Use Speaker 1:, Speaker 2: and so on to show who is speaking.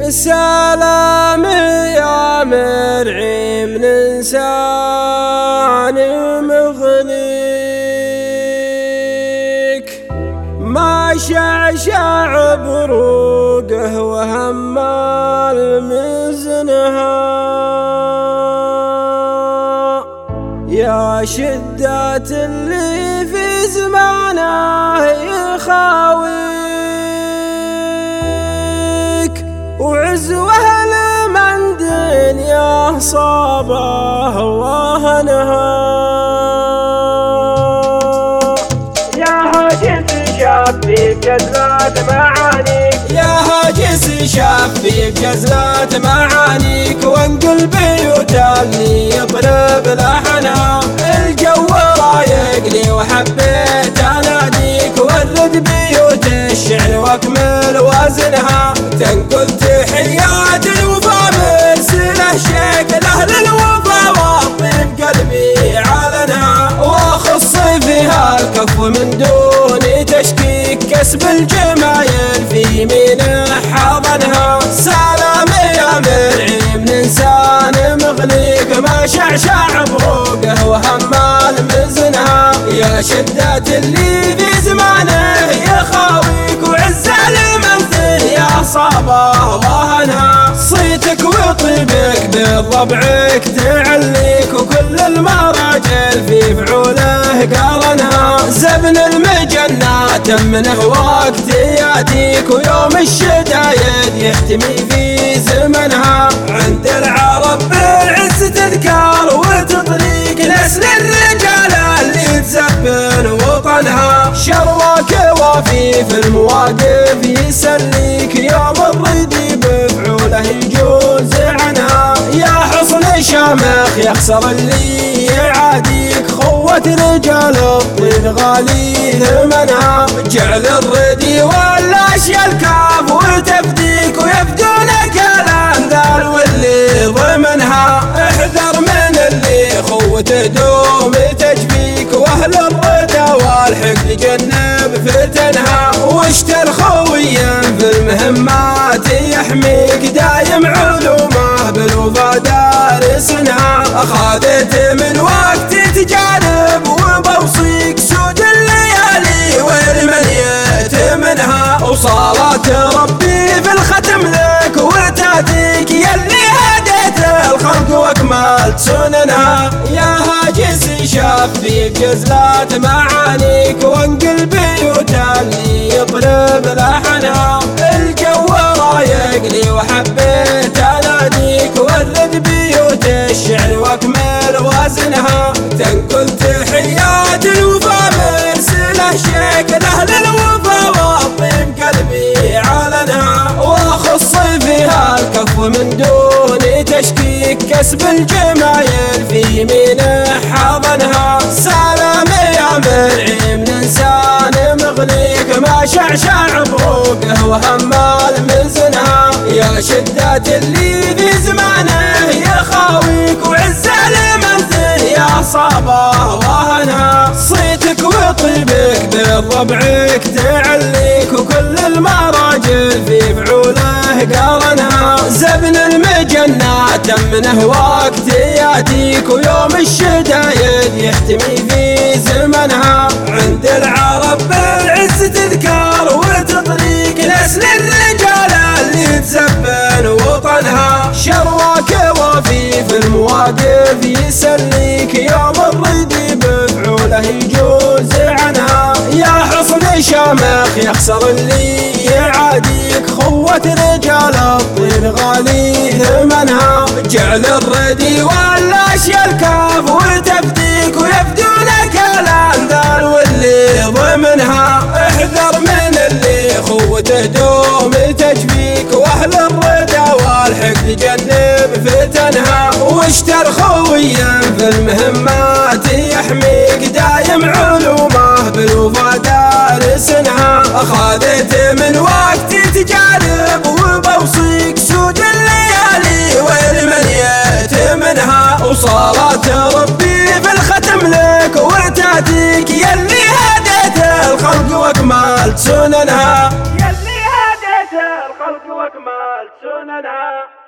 Speaker 1: سلام يا مرعي من إنسان مغنيك، ما شعشع بروقه وهمال مزنها، يا شدة اللي في زمانه يخاويك، وعزوه لمن دنيا صابه وهنها.
Speaker 2: يا هاجس شاف في بجزلات معانيك،
Speaker 1: يا هاجس شاف في بجزلات معانيك، وانقل بيوت اللي يطرب لحنها، الجو رايق لي وحبيت اناديك، ورد بيوت الشعر واكمل وزنها، تنقل تحيات الوفا مرسله شيك لاهل الوفا واطيب قلبي علنها، واخص فيها الكف من دون تشكيك، كسب الجمايل في يمينه حاضنها. سلام يا مرعي من انسان مغنيك، ما شعشع بروقه وهمال مزنها، يا شدة اللي في زمانه يخاويك، وعز لمن يا صابه وهنها، صيتك وطيبك بالضبعك تعليك، وكل المراجل في فعوله قارنها، زبن المجنات منه وقت ياتيك، ويوم الشدايد يحتمي في زمنها، عند العرب بالعز تذكار وتطريق، نسل الرجال اللي تزبن وطنها، شرواك وافي في المواقف يسليك، يوم الردي بفعوله يجوز عنها، يا حصن شامخ يخسر اللي يعاديك، خوة رجال الطيب غالي ثمنها، جعل الردي والاشياء الكاف وتفديك، ويفدونك الانذال واللي ضمنها، احذر من اللي خوته دوم تجفيك، واهل الردى والحقد جنب فتنها، واشتر خويا في المهمات يحميك، دايم علومه بالوفا دارسنها، اخذت من وقت تجارب وبوصيك، سود الليالي والمن يتمنها، وصالات ربي في الختم لك وتاتيك، يلي هديت الخلق واكملت سننها، يا هاجس شاف في بجزلات معانيك، وانقل بيوت اللي يطرب لحنها، الجو رايق لي وحبيت اناديك، ورد بيوت الشعر واكمل وزنها، تنقل تحيات الوفا مرسله شيك لاهل الوفا واطيب قلبي علنها، واخص فيها الكف من دون تشكيك، كسب الجمايل في يمينه حاضنها. سلام يا مرعي من انسان مغنيك، ما شعشع بروقه وهمال مزنها، يا شدة اللي في زمانه يخاويك، وعز لمن يا صابه وهنها، صيتك وطيبك بالضبعك تعليك، وكل المراجل في فعوله قارنها، زبن المجنات منه وقت ياتيك، ويوم الشدايد يحتمي في زمنها، عند العرب بالعز تذكار وتطريق، نسل الرجال اللي تزبن وطنها، شرواك وافي في المواقف يسليك، يوم الردي بفعوله يجوز عنها، يا حصن شامخ يخسر اللي يعاديك، خوة رجال الطيب غالي ثمنها، جعل الردي والاشياء الكاف وتفديك، ويفدونك الانذال واللي ضمنها، احذر من اللي خوته دوم تجفيك، واهل الردى والحقد جنب فتنها، واشتر خويا في المهمات يحميك، دايم علومه بالوفا دارسنها، اخذت من وقت تجارب وبوصيك، سود الليالي والمن يتمنها، وصالات ربي في الختم لك وتاتيك، يلي هديت الخلق واكملت سننها،
Speaker 2: يلي هديت الخلق واكملت سننها. لنا